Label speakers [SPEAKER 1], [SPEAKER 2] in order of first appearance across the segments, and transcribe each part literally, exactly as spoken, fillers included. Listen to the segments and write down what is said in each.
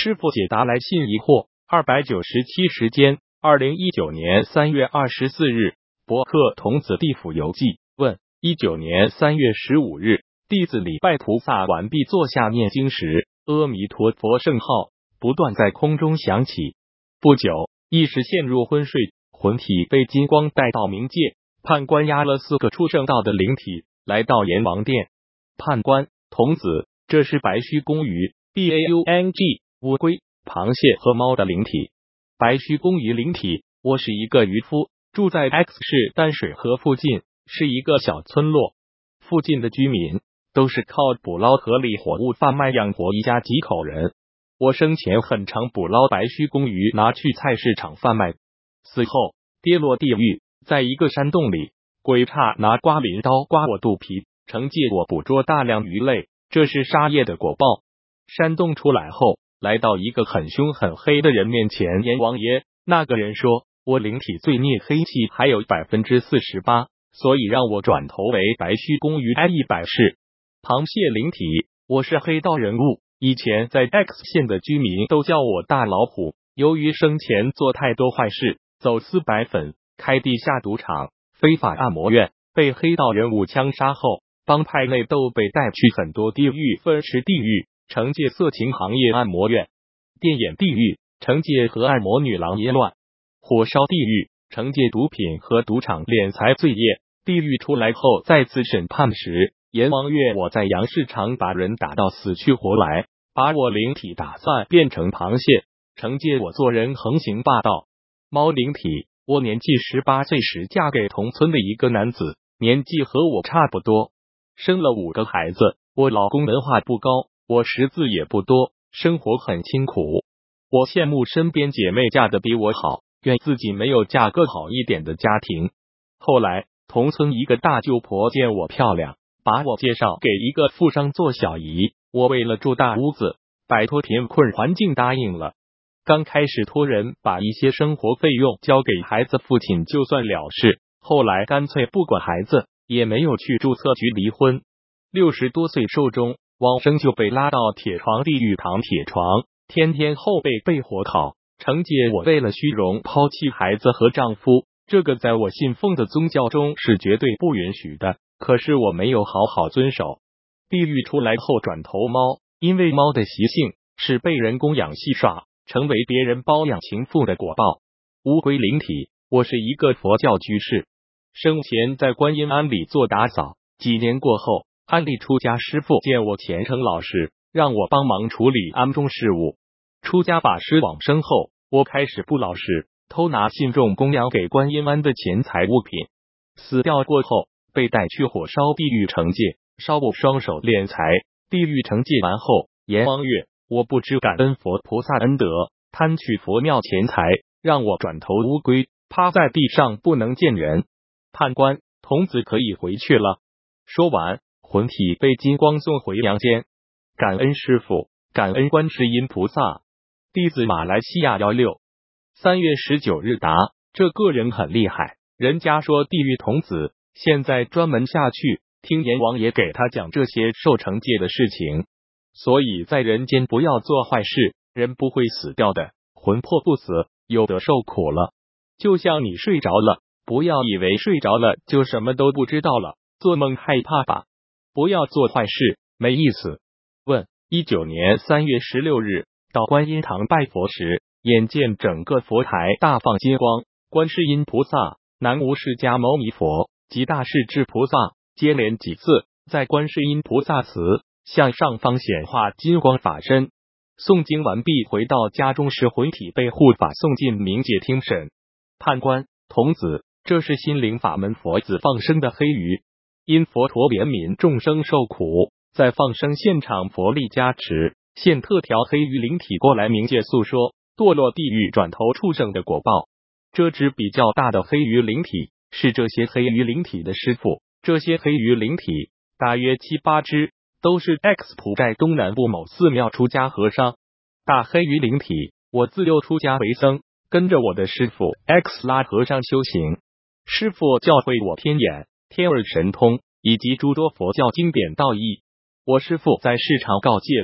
[SPEAKER 1] 师父解答来信疑惑。二百九十七时间，二零一九年三月二十四日，博客童子地府游记问：一九年三月十五日，弟子礼拜菩萨完毕，坐下念经时，阿弥陀佛圣号不断在空中响起。不久，意识陷入昏睡，魂体被金光带到冥界。判官押了四个畜生道的灵体来到阎王殿。判官：童子，这是白须公鱼 B A U N G 乌龟、螃蟹和猫的灵体。白须公鱼灵体：我是一个渔夫，住在 X 市淡水河附近，是一个小村落。附近的居民都是靠捕捞河里活物贩卖养活一家几口人。我生前很常捕捞白须公鱼拿去菜市场贩卖，死后跌落地狱，在一个山洞里，鬼差拿刮鳞刀刮我肚皮，惩戒我捕捉大量鱼类，这是杀业的果报。山洞出来后，来到一个很凶很黑的人面前，阎王爷，那个人说我灵体罪孽黑气还有 百分之四十八， 所以让我转头为白须公鱼挨一百世。螃蟹灵体：我是黑道人物，以前在 X 县的居民都叫我大老虎，由于生前做太多坏事，走私白粉，开地下赌场，非法按摩院，被黑道人物枪杀后，帮派内斗被带去很多地狱分池地狱，惩戒色情行业按摩院；电眼地狱，惩戒和按摩女郎淫乱；火烧地狱，惩戒毒品和赌场敛财罪业。地狱出来后再次审判时，阎王岳我在杨市场把人打到死去活来，把我灵体打散变成螃蟹，惩戒我做人横行霸道。猫灵体：我年纪十八岁时嫁给同村的一个男子，年纪和我差不多，生了五个孩子。我老公文化不高，我识字也不多，生活很辛苦。我羡慕身边姐妹嫁得比我好，愿自己没有嫁个好一点的家庭。后来同村一个大舅婆见我漂亮，把我介绍给一个富商做小姨，我为了住大屋子，摆脱贫困环境答应了。刚开始托人把一些生活费用交给孩子父亲就算了事，后来干脆不管孩子，也没有去注册局离婚。六十多岁寿终，往生就被拉到铁床地狱躺铁床，天天后背被火烤，惩戒我为了虚荣抛弃孩子和丈夫，这个在我信奉的宗教中是绝对不允许的，可是我没有好好遵守。地狱出来后转头猫，因为猫的习性是被人供养戏耍，成为别人包养情妇的果报。乌龟灵体：我是一个佛教居士，生前在观音庵里做打扫，几年过后，庵里出家师父见我虔诚老实，让我帮忙处理庵中事务。出家法师往生后，我开始不老实，偷拿信众供养给观音庵的钱财物品。死掉过后，被带去火烧地狱惩戒，烧我双手敛财。地狱惩戒完后，阎王岳我不知感恩佛菩萨恩德，贪取佛庙钱财，让我转头乌龟，趴在地上不能见人。判官：童子可以回去了。说完，魂体被金光送回阳间。感恩师父，感恩观世音菩萨。弟子马来西亚幺六三月十九日答：这个人很厉害，人家说地狱童子，现在专门下去听阎王爷给他讲这些受惩戒的事情。所以在人间不要做坏事，人不会死掉的，魂魄不死，有的受苦了。就像你睡着了，不要以为睡着了就什么都不知道了，做梦害怕吧。不要做坏事，没意思。问：一九年三月十六日到观音堂拜佛时，眼见整个佛台大放金光，观世音菩萨、南无释迦牟尼佛及大势至菩萨接连几次在观世音菩萨祠向上方显化金光法身。诵经完毕，回到家中时，魂体被护法送进冥界听审。判官：童子，这是心灵法门佛子放生的黑鱼，因佛陀怜悯众生受苦，在放生现场佛力加持，现特条黑鱼灵体过来冥界诉说堕落地狱转头畜生的果报。这只比较大的黑鱼灵体是这些黑鱼灵体的师傅，这些黑鱼灵体大约七八只，都是 X 埔寨东南部某寺庙出家和尚。大黑鱼灵体：我自幼出家为僧，跟着我的师傅 X 拉和尚修行，师傅教会我天眼、天耳神通以及诸多佛教经典道义。我师傅在世常告诫我，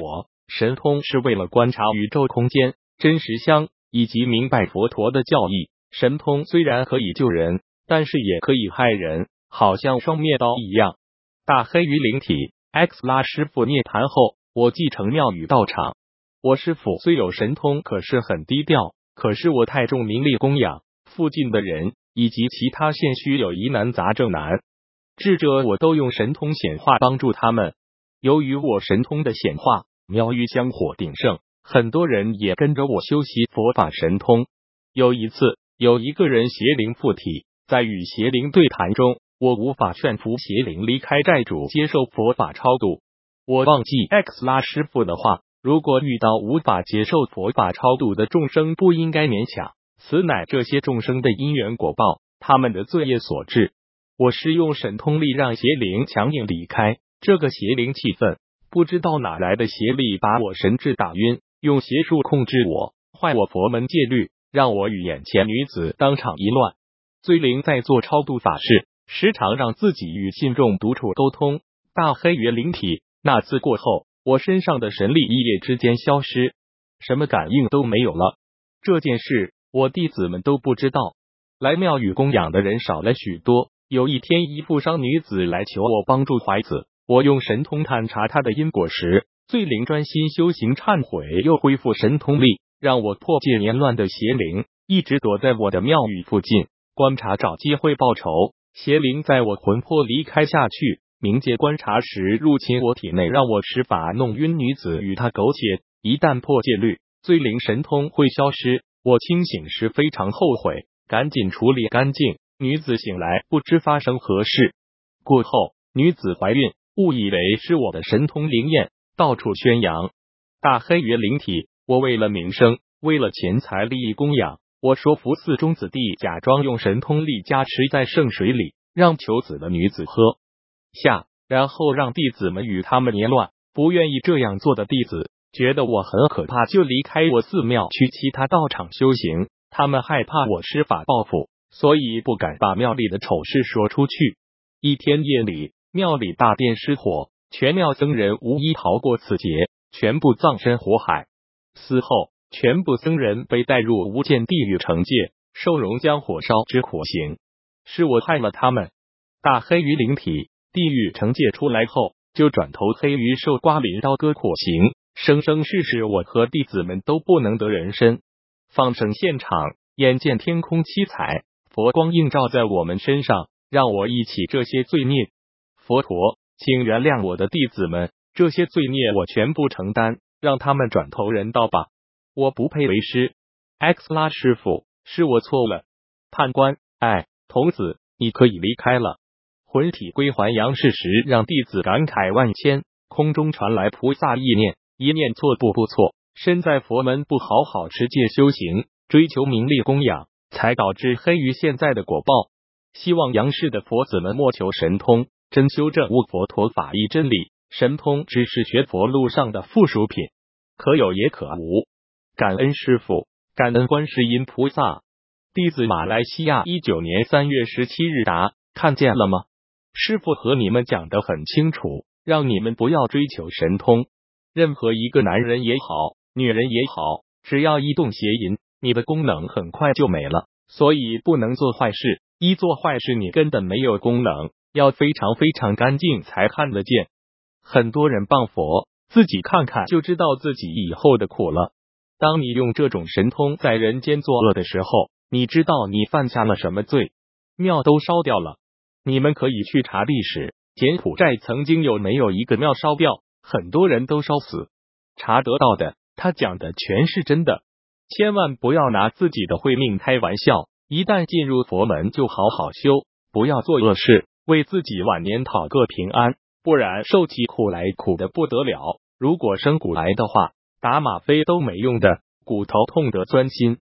[SPEAKER 1] 神通是为了观察宇宙空间、真实相以及明白佛陀的教义。神通虽然可以救人，但是也可以害人，好像双面刀一样。大黑鱼灵体 X 拉师傅涅槃后，我继承庙宇道场。我师傅虽有神通，可是很低调。可是我太重名利供养，附近的人以及其他县虚有疑难杂症难智者，我都用神通显化帮助他们。由于我神通的显化，庙宇香火鼎盛，很多人也跟着我修习佛法神通。有一次，有一个人邪灵附体，在与邪灵对谈中，我无法劝服邪灵离开债主，接受佛法超度。我忘记 X 拉师傅的话，如果遇到无法接受佛法超度的众生，不应该勉强，此乃这些众生的因缘果报，他们的罪业所致。我是用神通力让邪灵强硬离开，这个邪灵气愤，不知道哪来的邪力把我神智打晕，用邪术控制我，坏我佛门戒律，让我与眼前女子当场一乱。罪灵在做超度法事，时常让自己与信众独处沟通。大黑鱼灵体那次过后，我身上的神力一夜之间消失，什么感应都没有了。这件事我弟子们都不知道，来庙宇供养的人少了许多。有一天，一富商女子来求我帮助怀子，我用神通探查她的因果时，罪灵专心修行忏悔，又恢复神通力，让我破戒言乱的邪灵一直躲在我的庙宇附近观察，找机会报仇。邪灵在我魂魄离开下去，冥界观察时入侵我体内，让我施法弄晕女子与她苟且。一旦破戒律，罪灵神通会消失。我清醒时非常后悔，赶紧处理干净。女子醒来不知发生何事。过后，女子怀孕，误以为是我的神通灵验，到处宣扬。大黑鱼灵体，我为了名声，为了钱财利益供养，我说服寺中子弟假装用神通力加持在圣水里，让求子的女子喝下，然后让弟子们与他们捏乱。不愿意这样做的弟子觉得我很可怕，就离开我寺庙去其他道场修行。他们害怕我施法报复，所以不敢把庙里的丑事说出去。一天夜里，庙里大殿失火，全庙僧人无一逃过此劫，全部葬身火海。死后，全部僧人被带入无间地狱惩戒，受熔浆火烧之苦刑。是我害了他们。大黑鱼灵体，地狱惩戒出来后，就转头黑鱼受瓜林刀割苦刑，生生世世我和弟子们都不能得人身。放生现场，眼见天空七彩，佛光映照在我们身上，让我忆起这些罪孽。佛陀，请原谅我的弟子们，这些罪孽我全部承担，让他们转投人道吧。我不配为师。X 拉师傅，是我错了。判官，哎，童子，你可以离开了。魂体归还阳世时，让弟子感慨万千。空中传来菩萨意念，一念错步不错，身在佛门不好好持戒修行，追求名利供养，才导致黑鱼现在的果报。希望阳世的佛子们莫求神通，真修正悟佛陀法义真理。神通只是学佛路上的附属品，可有也可无。感恩师父，感恩观世音菩萨。弟子马来西亚一九年三月十七日答，看见了吗？师父和你们讲得很清楚，让你们不要追求神通。任何一个男人也好，女人也好，只要一动邪淫，你的功能很快就没了。所以不能做坏事，一做坏事你根本没有功能，要非常非常干净才看得见。很多人谤佛，自己看看就知道自己以后的苦了。当你用这种神通在人间作恶的时候，你知道你犯下了什么罪？庙都烧掉了。你们可以去查历史，柬埔寨曾经有没有一个庙烧掉，很多人都烧死。查得到的，他讲的全是真的。千万不要拿自己的慧命开玩笑，一旦进入佛门就好好修，不要做恶事，为自己晚年讨个平安，不然受起苦来苦的不得了。如果生骨癌的话，打吗啡都没用的，骨头痛得钻心。